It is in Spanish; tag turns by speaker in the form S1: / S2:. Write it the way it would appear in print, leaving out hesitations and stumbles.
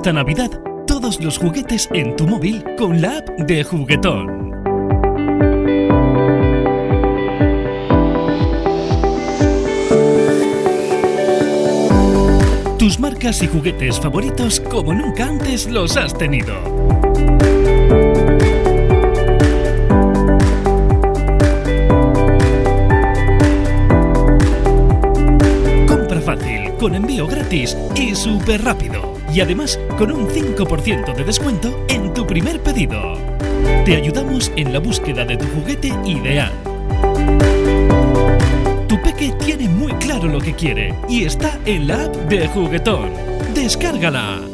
S1: Esta Navidad, todos los juguetes en tu móvil con la app de Juguetón. Tus marcas y juguetes favoritos como nunca antes los has tenido. Compra fácil, con envío gratis y súper rápido. Y además con un 5% de descuento en tu primer pedido. Te ayudamos en la búsqueda de tu juguete ideal. Tu peque tiene muy claro lo que quiere y está en la app de Juguetón. ¡Descárgala!